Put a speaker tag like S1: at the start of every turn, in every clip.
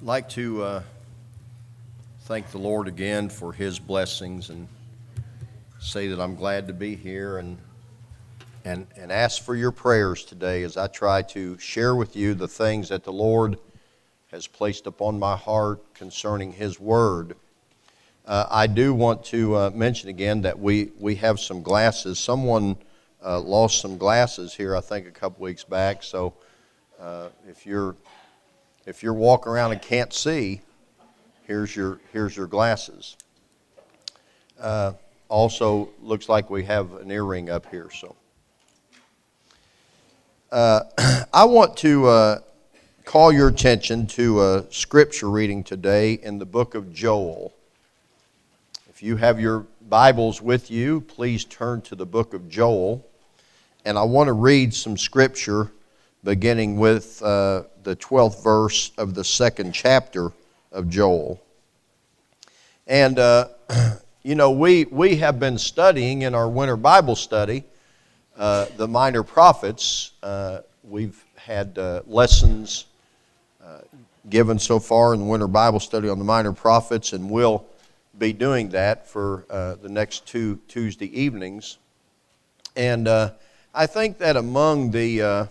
S1: like to thank the Lord again for His blessings and say that I'm glad to be here and ask for your prayers today as I try to share with you the things that the Lord has placed upon my heart concerning His Word. I do want to mention again that we have some glasses. Someone lost some glasses here, I think, a couple weeks back. So if you're walking around and can't see, here's your glasses. Also, looks like we have an earring up here. So I want to call your attention to a scripture reading today in the book of Joel. If you have your Bibles with you, please turn to the book of Joel. And I want to read some scripture beginning with the 12th verse of the second chapter of Joel. And, we have been studying in our winter Bible study the minor prophets. We've had lessons given so far in the winter Bible study on the minor prophets, and we'll be doing that for the next two Tuesday evenings. And I think that among the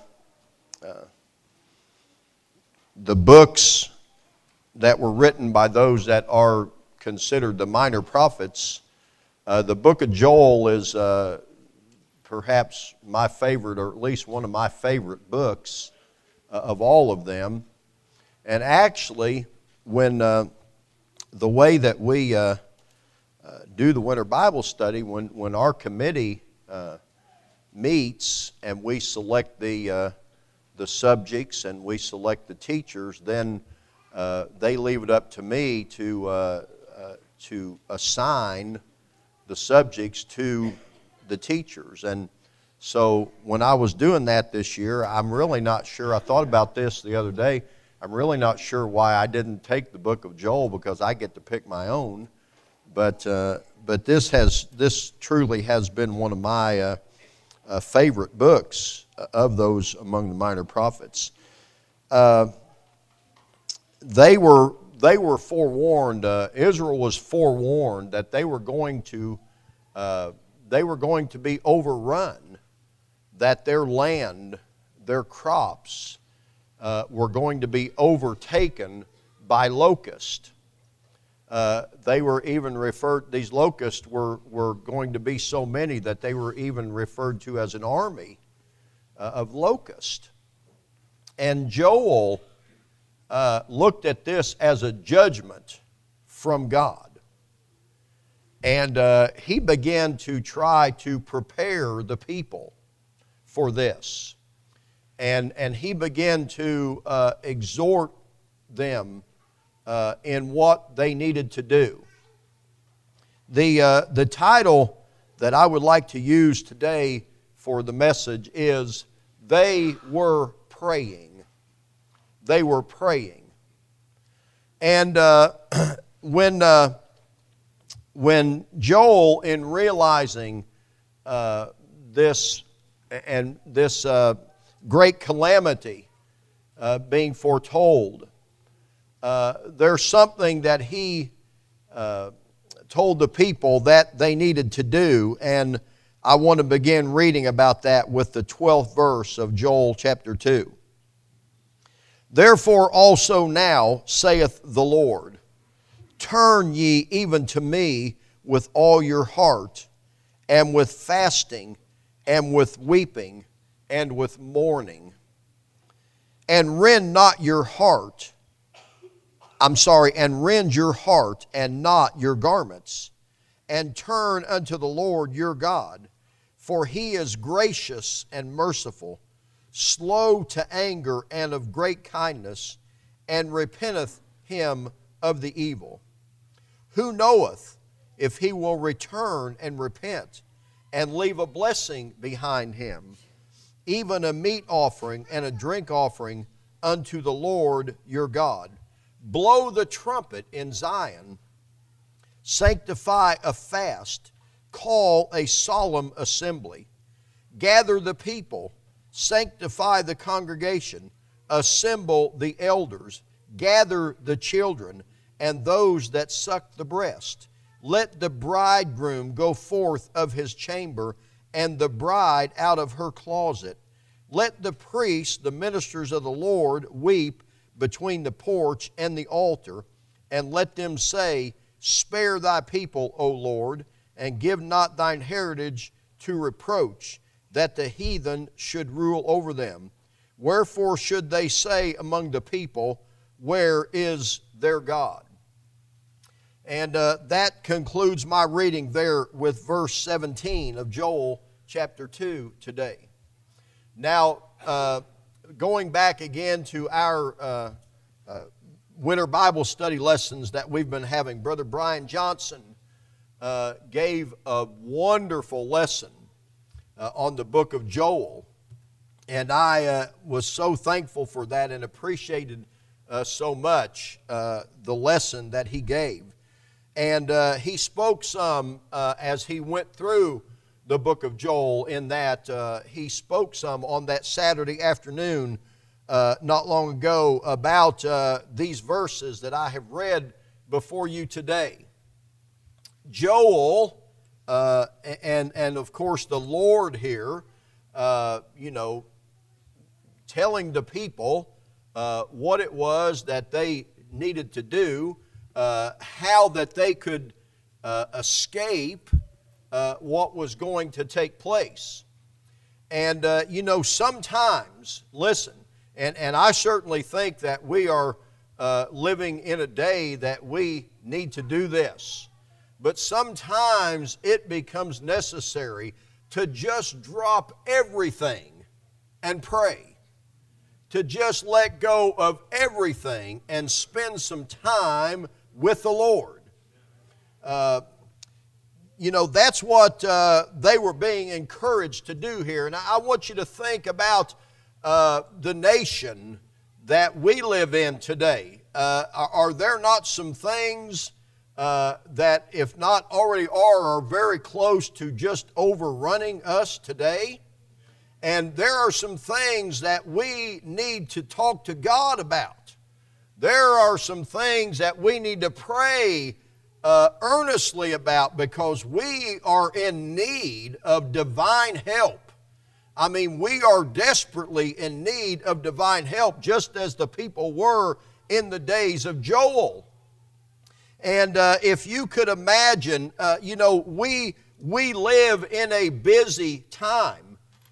S1: books that were written by those that are considered the minor prophets, the book of Joel is perhaps my favorite, or at least one of my favorite books of all of them. And actually, when the way that we do the winter Bible study, when our committee meets and we select the subjects and we select the teachers, then they leave it up to me to assign the subjects to the teachers. And so when I was doing that this year, I'm really not sure. I thought about this the other day. I'm really not sure why I didn't take the book of Joel, because I get to pick my own. But this truly has been one of my favorite books of those among the minor prophets. They were forewarned. Israel was forewarned that they were going to be overrun, that their land, their crops, were going to be overtaken by locusts. They were even referred, these locusts were going to be so many that they were even referred to as an army of locusts. And Joel looked at this as a judgment from God. And he began to try to prepare the people for this. And he began to exhort them in what they needed to do. The title that I would like to use today for the message is They Were Praying. They were praying. And when Joel, in realizing this great calamity being foretold, there's something that he told the people that they needed to do, and I want to begin reading about that with the 12th verse of Joel chapter 2. Therefore also now, saith the Lord, turn ye even to me with all your heart, and with fasting, and with weeping, and with mourning. And rend your heart and not your garments, and turn unto the Lord your God, for He is gracious and merciful, slow to anger and of great kindness, and repenteth him of the evil. Who knoweth if he will return and repent, and leave a blessing behind him, even a meat offering and a drink offering unto the Lord your God? Blow the trumpet in Zion, sanctify a fast, call a solemn assembly, gather the people, sanctify the congregation, assemble the elders, gather the children and those that suck the breast. Let the bridegroom go forth of his chamber, and the bride out of her closet. Let the priests, the ministers of the Lord, weep between the porch and the altar, and let them say, Spare thy people, O Lord, and give not thine heritage to reproach, that the heathen should rule over them. Wherefore should they say among the people, Where is their God? And that concludes my reading there with verse 17 of Joel chapter 2 today. Now, going back again to our winter Bible study lessons that we've been having, Brother Brian Johnson gave a wonderful lesson on the book of Joel. And I was so thankful for that and appreciated so much the lesson that he gave. And he spoke some as he went through the book of Joel, in that he spoke some on that Saturday afternoon not long ago about these verses that I have read before you today. Joel, and of course the Lord here, telling the people what it was that they needed to do, how that they could escape what was going to take place. And, sometimes, listen, and I certainly think that we are living in a day that we need to do this. But sometimes it becomes necessary to just drop everything and pray. To just let go of everything and spend some time with the Lord. That's what they were being encouraged to do here. And I want you to think about the nation that we live in today. Are there not some things that, if not already are very close to just overrunning us today? And there are some things that we need to talk to God about. There are some things that we need to pray earnestly about, because we are in need of divine help. I mean, we are desperately in need of divine help, just as the people were in the days of Joel. And if you could imagine, we live in a busy time.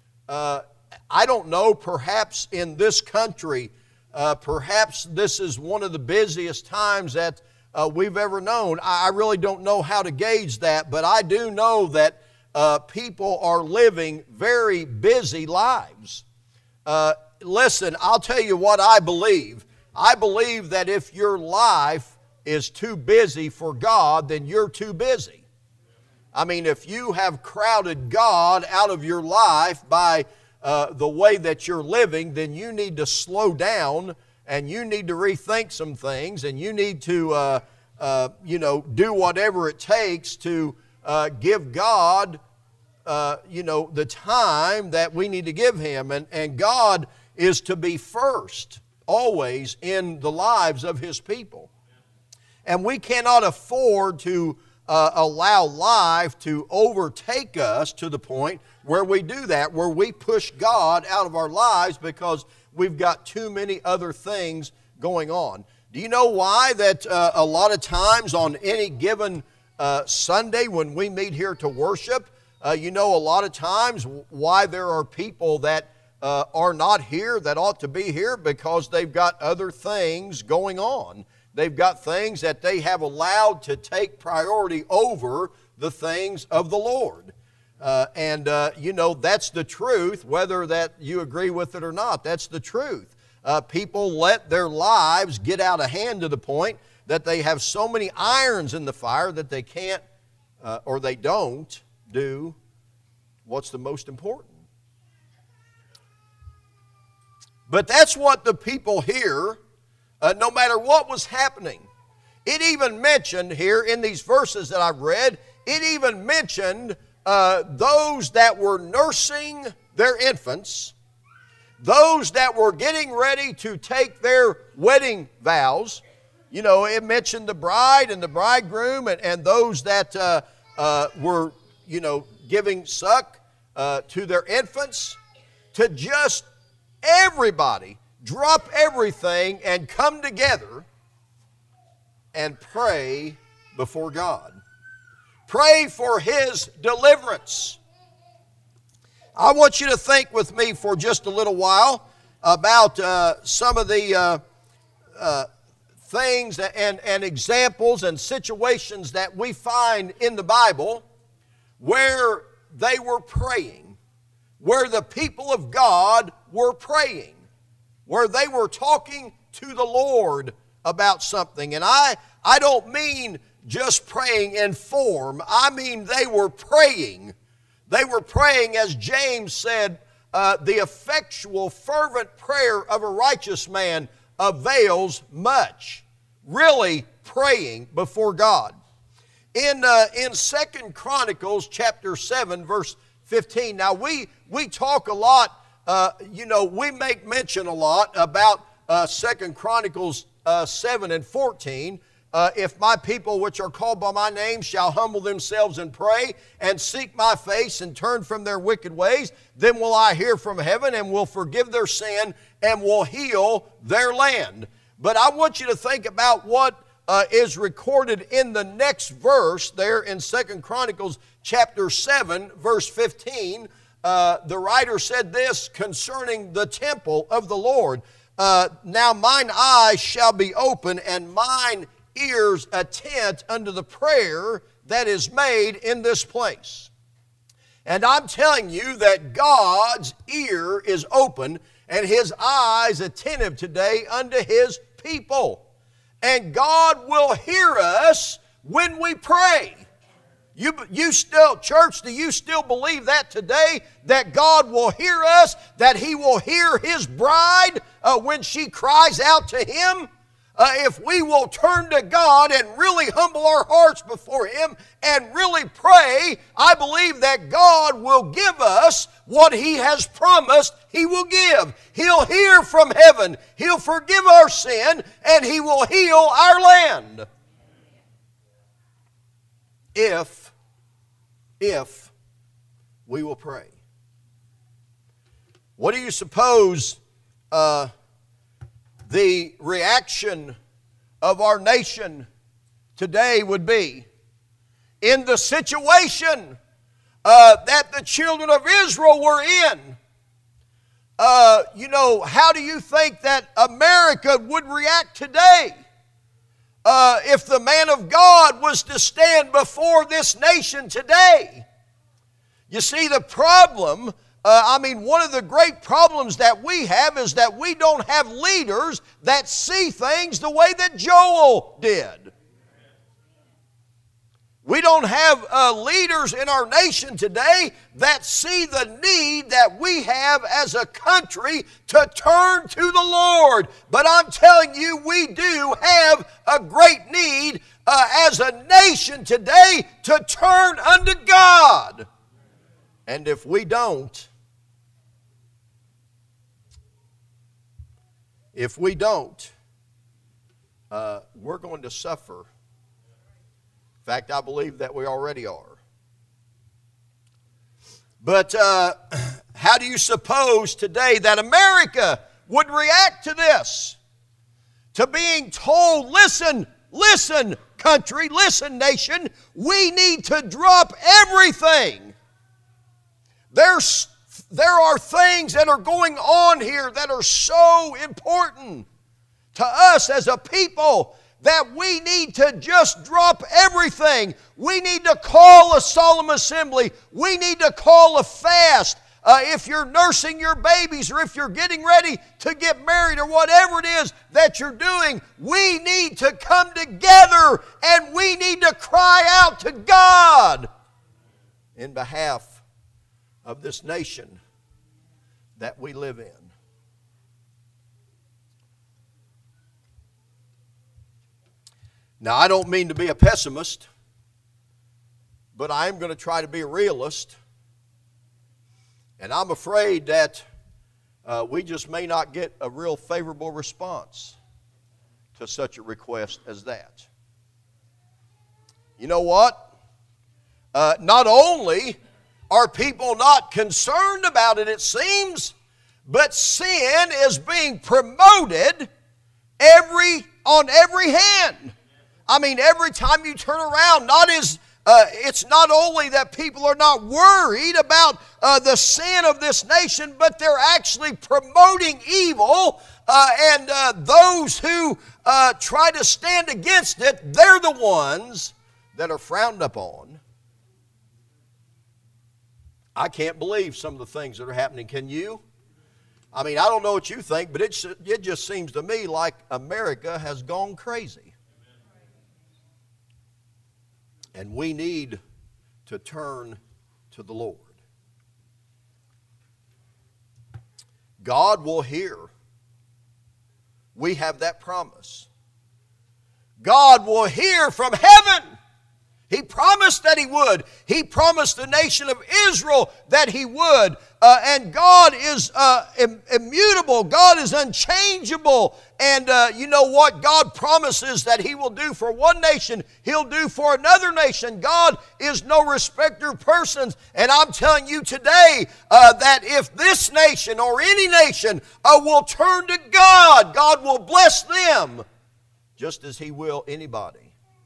S1: I don't know, perhaps in this country, perhaps this is one of the busiest times that we've ever known. I really don't know how to gauge that, but I do know that people are living very busy lives. Listen, I'll tell you what I believe. I believe that if your life is too busy for God, then you're too busy. I mean, if you have crowded God out of your life by the way that you're living, then you need to slow down, and you need to rethink some things, and you need to, do whatever it takes to give God, the time that we need to give Him. And God is to be first, always, in the lives of His people. And we cannot afford to allow life to overtake us to the point where we do that, where we push God out of our lives because we've got too many other things going on. Do you know why that a lot of times on any given Sunday when we meet here to worship, a lot of times why there are people that are not here that ought to be here? Because they've got other things going on. They've got things that they have allowed to take priority over the things of the Lord. That's the truth, whether that you agree with it or not. That's the truth. People let their lives get out of hand to the point that they have so many irons in the fire that they can't or they don't do what's the most important. But that's what the people here, no matter what was happening. It even mentioned here in these verses that I've read, it even mentioned those that were nursing their infants. those that were getting ready to take their wedding vows. You know, it mentioned the bride and the bridegroom and those that were, you know, giving suck to their infants, to just everybody drop everything and come together and pray before God. Pray for His deliverance. I want you to think with me for just a little while about some of the things and examples and situations that we find in the Bible where they were praying, where the people of God were praying, where they were talking to the Lord about something. And I don't mean just praying in form. I mean they were praying. They were praying, as James said, the effectual, fervent prayer of a righteous man avails much. Really praying before God. In 2 Chronicles chapter 7, verse 15, now we talk a lot, we make mention a lot about 2 Chronicles 7 and 14. If my people which are called by my name shall humble themselves and pray and seek my face and turn from their wicked ways, then will I hear from heaven and will forgive their sin and will heal their land. But I want you to think about what is recorded in the next verse there in 2 Chronicles chapter 7, verse 15. The writer said this concerning the temple of the Lord. Now mine eyes shall be open and mine ears attent unto the prayer that is made in this place. And I'm telling you that God's ear is open and His eyes attentive today unto His people. And God will hear us when we pray. You still, church, do you still believe that today? That God will hear us? That He will hear His bride when she cries out to Him? If we will turn to God and really humble our hearts before Him and really pray, I believe that God will give us what He has promised He will give. He'll hear from heaven, He'll forgive our sin, and He will heal our land. If we will pray. What do you suppose the reaction of our nation today would be in the situation that the children of Israel were in? How do you think that America would react today if the man of God was to stand before this nation today? You see, the problem, one of the great problems that we have is that we don't have leaders that see things the way that Joel did. We don't have leaders in our nation today that see the need that we have as a country to turn to the Lord. But I'm telling you, we do have a great need as a nation today to turn unto God. And if we don't, we're going to suffer. In fact, I believe that we already are. But how do you suppose today that America would react to this? To being told, listen, country, listen, nation, we need to drop everything. There are things that are going on here that are so important to us as a people that we need to just drop everything. We need to call a solemn assembly. We need to call a fast. If you're nursing your babies or if you're getting ready to get married or whatever it is that you're doing, we need to come together and we need to cry out to God in behalf of this nation that we live in. Now, I don't mean to be a pessimist, but I am going to try to be a realist. And I'm afraid that we just may not get a real favorable response to such a request as that. You know what? Not only are people not concerned about it, it seems, but sin is being promoted on every hand. I mean, every time you turn around, it's not only that people are not worried about the sin of this nation, but they're actually promoting evil, and those who try to stand against it, they're the ones that are frowned upon. I can't believe some of the things that are happening. Can you? I mean, I don't know what you think, but it just seems to me like America has gone crazy. And we need to turn to the Lord. God will hear. We have that promise. God will hear from heaven. He promised that He would. He promised the nation of Israel that He would. And God is immutable. God is unchangeable. And you know what? God promises that He will do for one nation, He'll do for another nation. God is no respecter of persons. And I'm telling you today that if this nation or any nation will turn to God, God will bless them just as He will anybody.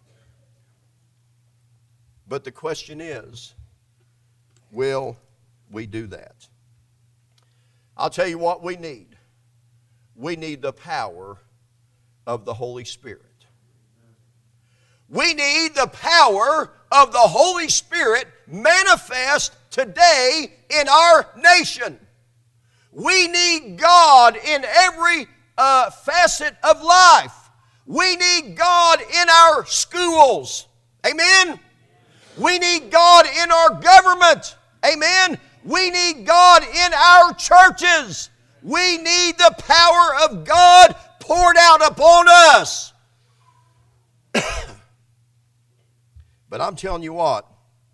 S1: But the question is, will we do that? I'll tell you what we need. We need the power of the Holy Spirit. We need the power of the Holy Spirit manifest today in our nation. We need God in every facet of life. We need God in our schools. Amen? We need God in our government. Amen? We need God in our churches. We need the power of God poured out upon us. But I'm telling you what,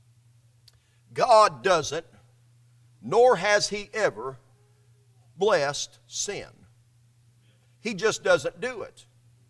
S1: God doesn't, nor has He ever blessed sin. He just doesn't do it.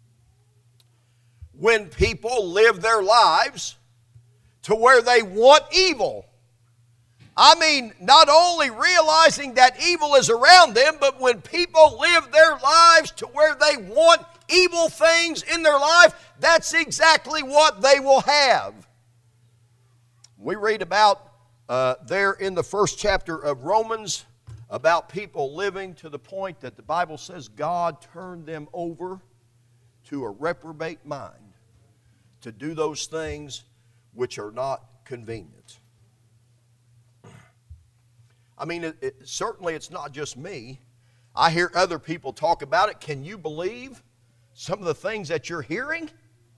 S1: When people live their lives to where they want evil. I mean, not only realizing that evil is around them, but when people live their lives to where they want evil things in their life, that's exactly what they will have. We read about there in the first chapter of Romans about people living to the point that the Bible says God turned them over to a reprobate mind to do those things which are not convenient. I mean, certainly it's not just me. I hear other people talk about it. Can you believe some of the things that you're hearing?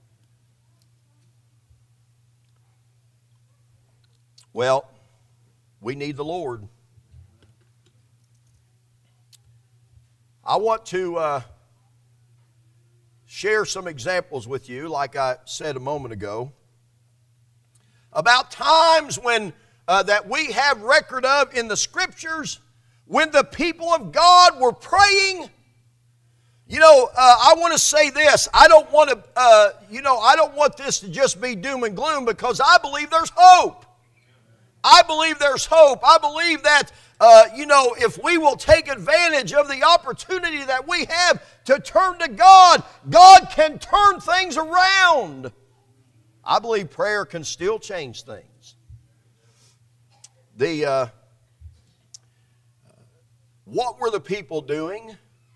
S1: Well, we need the Lord. I want to share some examples with you, like I said a moment ago, about times when that we have record of in the Scriptures when the people of God were praying. You know, I want to say this. I don't want to, I don't want this to just be doom and gloom, because I believe there's hope. I believe there's hope. I believe that, if we will take advantage of the opportunity that we have to turn to God, God can turn things around. I believe prayer can still change things. What were the people doing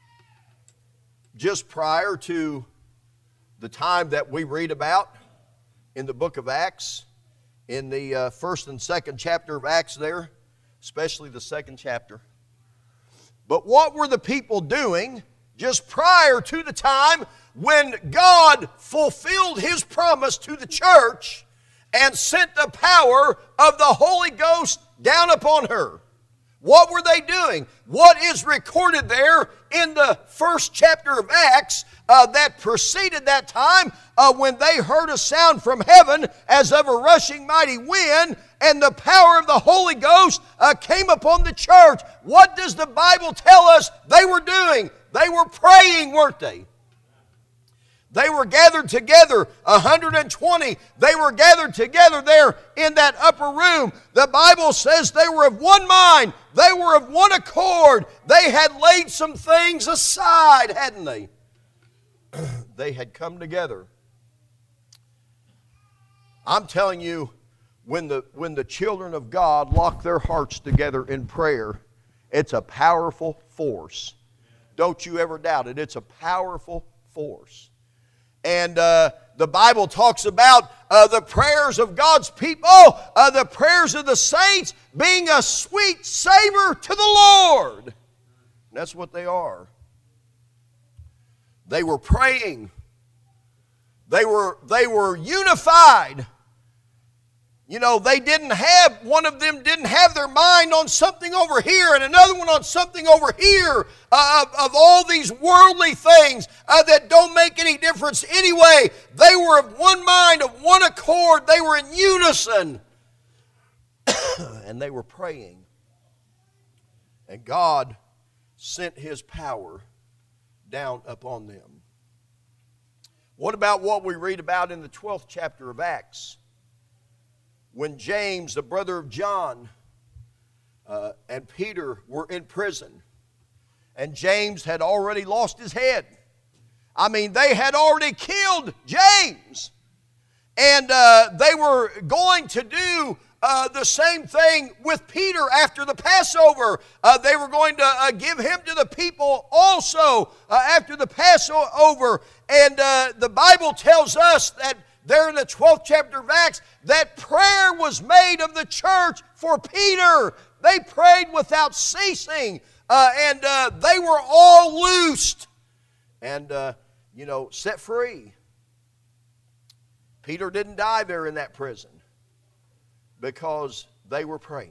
S1: just prior to the time that we read about in the book of Acts, in the first and second chapter of Acts there, especially the second chapter? But what were the people doing just prior to the time when God fulfilled His promise to the church and sent the power of the Holy Ghost down upon her? What were they doing? What is recorded there in the first chapter of Acts that preceded that time when they heard a sound from heaven as of a rushing mighty wind, and the power of the Holy Ghost came upon the church. What does the Bible tell us they were doing? They were praying, weren't they? They were gathered together, 120. They were gathered together there in that upper room. The Bible says they were of one mind. They were of one accord. They had laid some things aside, hadn't they? They had come together. I'm telling you, when the children of God lock their hearts together in prayer, it's a powerful force. Don't you ever doubt it. It's a powerful force. And the Bible talks about the prayers of God's people, the prayers of the saints being a sweet savor to the Lord. And that's what they are. They were praying. They were unified. You know, one of them didn't have their mind on something over here and another one on something over here of all these worldly things that don't make any difference anyway. They were of one mind, of one accord. They were in unison. And they were praying. And God sent His power down upon them. What about what we read about in the 12th chapter of Acts? When James, the brother of John, and Peter were in prison. And James had already lost his head. I mean, they had already killed James. And they were going to do the same thing with Peter after the Passover. They were going to give him to the people also after the Passover. And the Bible tells us that there in the 12th chapter of Acts, that prayer was made of the church for Peter. They prayed without ceasing, and they were all loosed and, set free. Peter didn't die there in that prison because they were praying.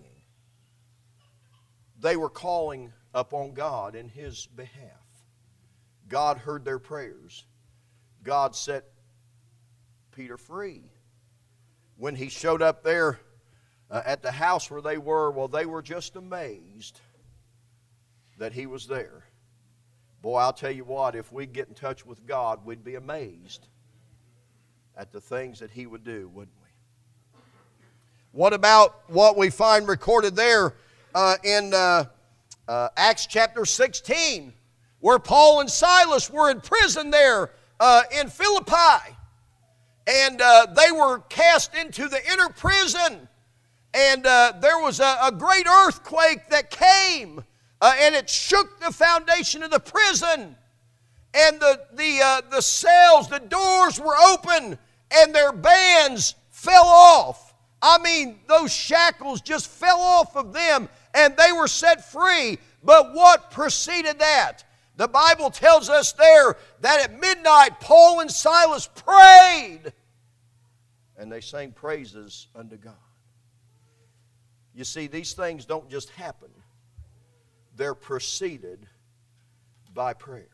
S1: They were calling upon God in His behalf. God heard their prayers. God set Peter free. When he showed up there at the house where they were, well, they were just amazed that he was there. Boy, I'll tell you what, if we get in touch with God, we'd be amazed at the things that He would do, wouldn't we? What about what we find recorded there in Acts chapter 16, where Paul and Silas were in prison there in Philippi? And they were cast into the inner prison. And there was a great earthquake that came. And it shook the foundation of the prison. And the cells, the doors were open. And their bands fell off. I mean, those shackles just fell off of them. And they were set free. But what preceded that? The Bible tells us there that at midnight Paul and Silas prayed and they sang praises unto God. You see, these things don't just happen. They're preceded by prayer.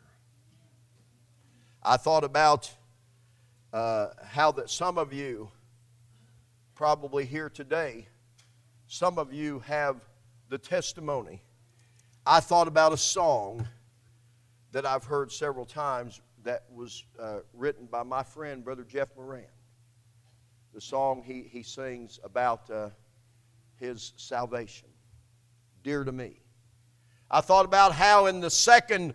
S1: I thought about how that some of you probably here today, some of you have the testimony. I thought about a song that I've heard several times that was written by my friend, Brother Jeff Moran. The song he sings about his salvation, dear to me. I thought about how in the second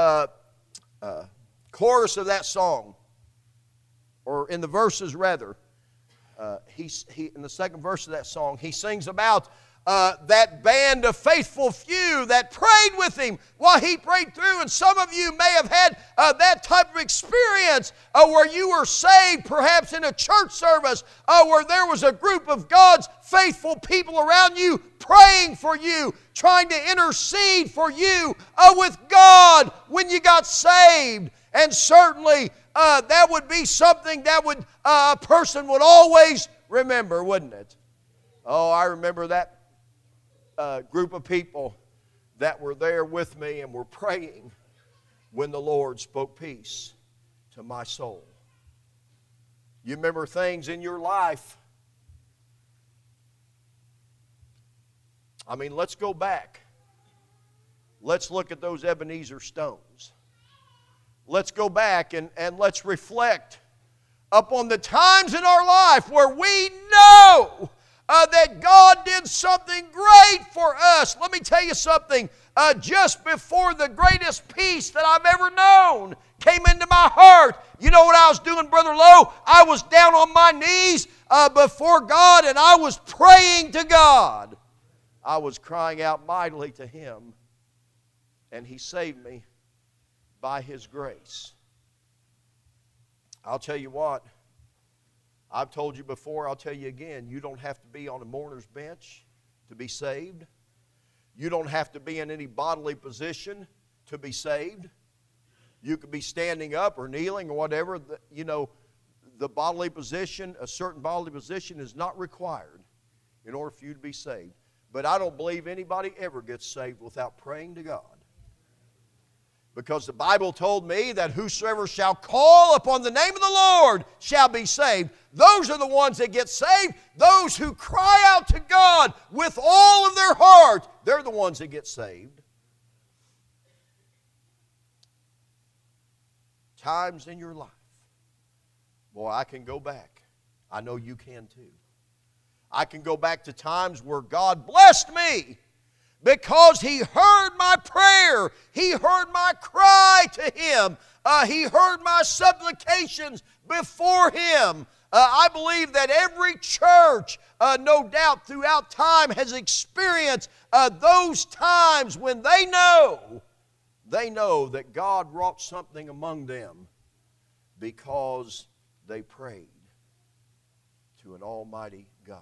S1: chorus of that song, or in the verses rather, in the second verse of that song, he sings about that band of faithful few that prayed with him while he prayed through. And some of you may have had that type of experience where you were saved perhaps in a church service where there was a group of God's faithful people around you praying for you, trying to intercede for you with God when you got saved. And certainly that would be something that a person would always remember, wouldn't it? Oh, I remember that group of people that were there with me and were praying when the Lord spoke peace to my soul. You remember things in your life I mean, let's go back. Let's look at those Ebenezer stones. Let's go back and let's reflect upon the times in our life where we know that God did something great for us. Let me tell you something. Just before the greatest peace that I've ever known came into my heart, you know what I was doing, Brother Lowe? I was down on my knees before God, and I was praying to God. I was crying out mightily to Him, and He saved me by His grace. I'll tell you what, I've told you before, I'll tell you again, you don't have to be on a mourner's bench to be saved. You don't have to be in any bodily position to be saved. You could be standing up or kneeling or whatever. You know, the bodily position, a certain bodily position is not required in order for you to be saved. But I don't believe anybody ever gets saved without praying to God. Because the Bible told me that whosoever shall call upon the name of the Lord shall be saved. Those are the ones that get saved. Those who cry out to God with all of their heart, they're the ones that get saved. Times in your life. Boy, I can go back. I know you can too. I can go back to times where God blessed me because He heard my prayer. He heard my cry to Him. He heard my supplications before Him. I believe that every church, no doubt throughout time, has experienced those times when they know that God wrought something among them because they prayed to an almighty God.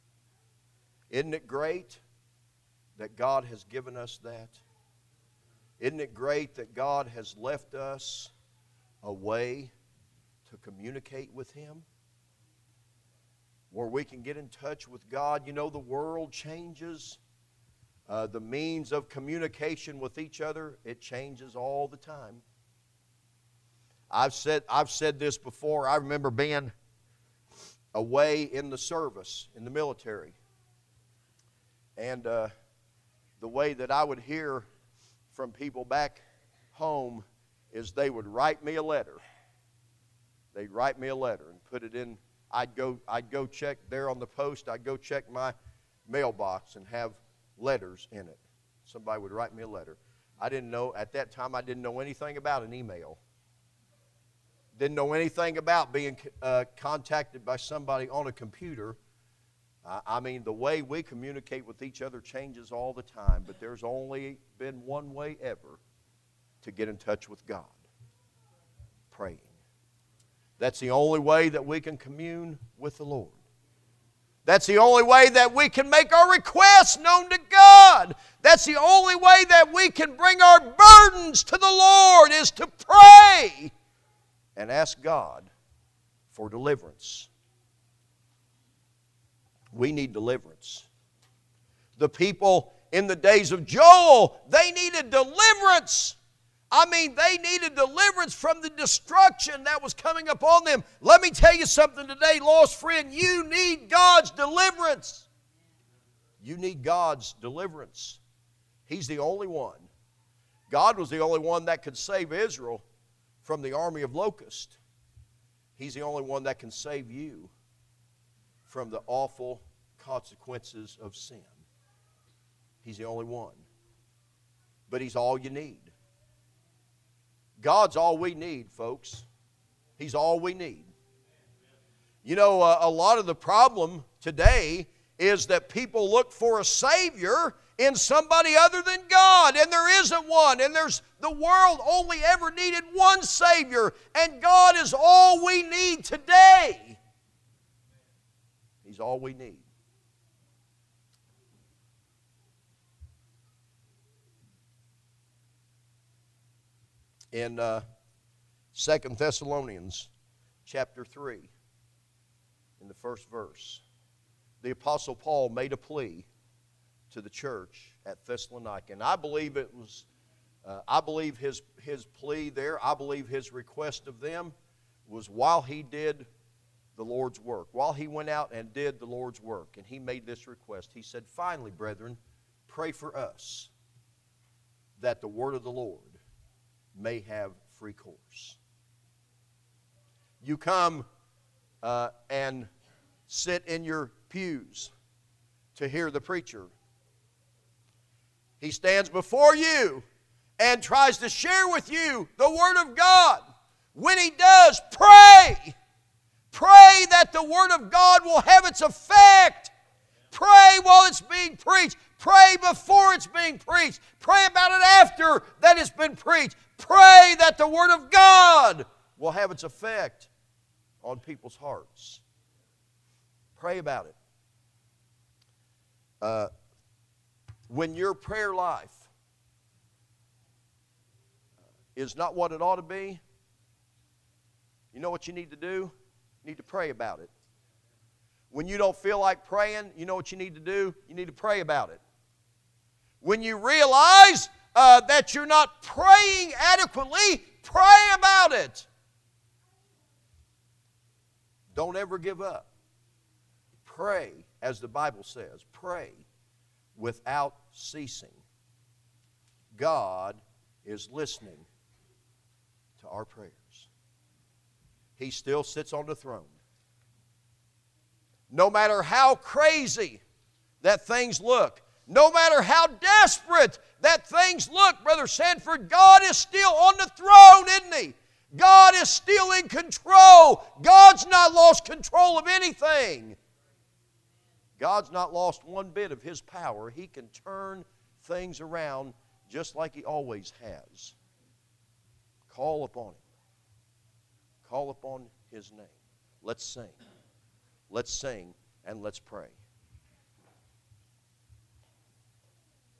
S1: Isn't it great that God has given us that? Isn't it great that God has left us a way to communicate with Him? Where we can get in touch with God. You know, the world changes. The means of communication with each other, it changes all the time. I've said this before. I remember being away in the service, in the military. And the way that I would hear from people back home is they would write me a letter. They'd write me a letter and put it in. I'd go check there on the post. I'd go check my mailbox and have letters in it. Somebody would write me a letter. I didn't know, at that time, I didn't know anything about an email. Didn't know anything about being contacted by somebody on a computer. I mean, the way we communicate with each other changes all the time, but there's only been one way ever to get in touch with God: praying. That's the only way that we can commune with the Lord. That's the only way that we can make our requests known to God. That's the only way that we can bring our burdens to the Lord, is to pray and ask God for deliverance. We need deliverance. The people in the days of Joel, they needed deliverance. I mean, they needed deliverance from the destruction that was coming upon them. Let me tell you something today, lost friend. You need God's deliverance. You need God's deliverance. He's the only one. God was the only one that could save Israel from the army of locusts. He's the only one that can save you from the awful consequences of sin. He's the only one. But He's all you need. God's all we need, folks. He's all we need. You know, a lot of the problem today is that people look for a Savior in somebody other than God, and there isn't one. And the world only ever needed one Savior, and God is all we need today. He's all we need. In 2 Thessalonians chapter 3, in the first verse, the Apostle Paul made a plea to the church at Thessalonica. And I believe it was, I believe his plea there, I believe his request of them was while he did the Lord's work, while he went out and did the Lord's work. And he made this request. He said, "Finally, brethren, pray for us that the word of the Lord may have free course. You come and sit in your pews to hear the preacher. He stands before you and tries to share with you the Word of God. When he does, pray. Pray that the Word of God will have its effect. Pray while it's being preached. Pray before it's being preached. Pray about it after that it's been preached. Pray that the Word of God will have its effect on people's hearts. Pray about it. When your prayer life is not what it ought to be, you know what you need to do? You need to pray about it. When you don't feel like praying, you know what you need to do? You need to pray about it. When you realize that you're not praying adequately, pray about it. Don't ever give up. Pray, as the Bible says, pray without ceasing. God is listening to our prayers. He still sits on the throne. No matter how crazy that things look, no matter how desperate that things look, Brother Sanford, God is still on the throne, isn't He? God is still in control. God's not lost control of anything. God's not lost one bit of His power. He can turn things around just like He always has. Call upon Him. Call upon His name. Let's sing. Let's sing and let's pray.